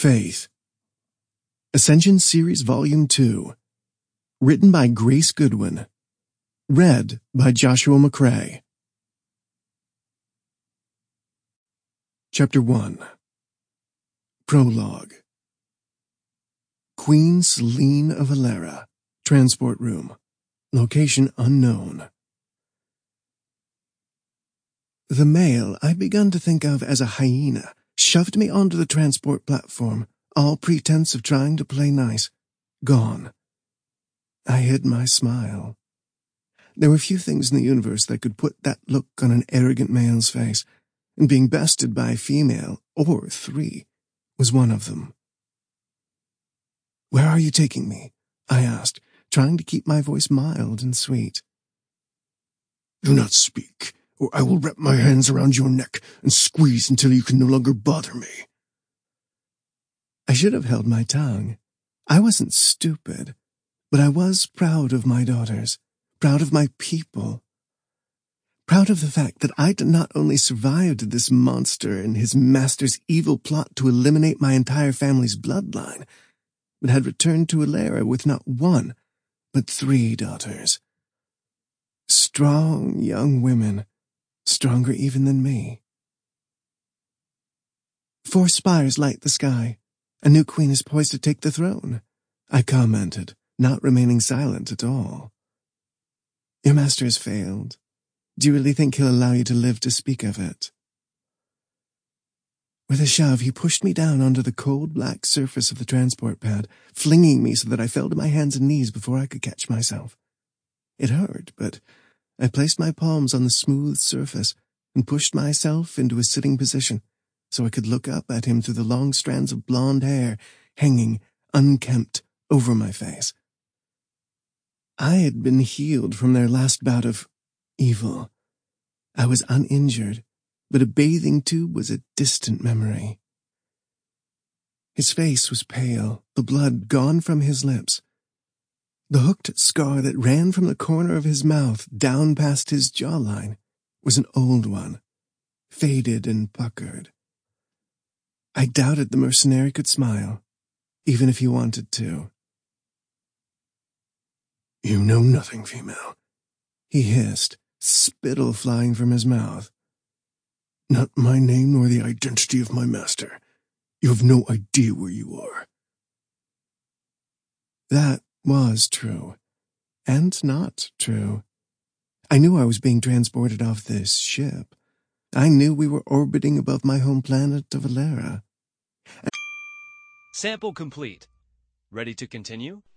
Faith. Ascension Series Volume 2. Written by Grace Goodwin. Read by Joshua McCrae. Chapter 1. Prologue. Queen Selene of Alera. Transport room. Location unknown. The male I'd begun to think of as a hyena shoved me onto the transport platform, all pretense of trying to play nice. Gone. I hid my smile. There were few things in the universe that could put that look on an arrogant male's face, and being bested by a female, or three, was one of them. "Where are you taking me?" I asked, trying to keep my voice mild and sweet. "Do not speak, or I will wrap my hands around your neck and squeeze until you can no longer bother me." I should have held my tongue. I wasn't stupid, but I was proud of my daughters, proud of my people, proud of the fact that I'd not only survived this monster and his master's evil plot to eliminate my entire family's bloodline, but had returned to Alera with not one, but 3 daughters. Strong young women, stronger even than me. 4 spires light the sky. A new queen is poised to take the throne, I commented, not remaining silent at all. Your master has failed. Do you really think he'll allow you to live to speak of it? With a shove, he pushed me down onto the cold black surface of the transport pad, flinging me so that I fell to my hands and knees before I could catch myself. It hurt, but I placed my palms on the smooth surface and pushed myself into a sitting position so I could look up at him through the long strands of blonde hair hanging, unkempt, over my face. I had been healed from their last bout of evil. I was uninjured, but a bathing tube was a distant memory. His face was pale, the blood gone from his lips. The hooked scar that ran from the corner of his mouth down past his jawline was an old one, faded and puckered. I doubted the mercenary could smile, even if he wanted to. "You know nothing, female," he hissed, spittle flying from his mouth. "Not my name nor the identity of my master. You have no idea where you are." That was true, and not true. I knew I was being transported off this ship. I knew we were orbiting above my home planet of Alera. Sample complete. Ready to continue?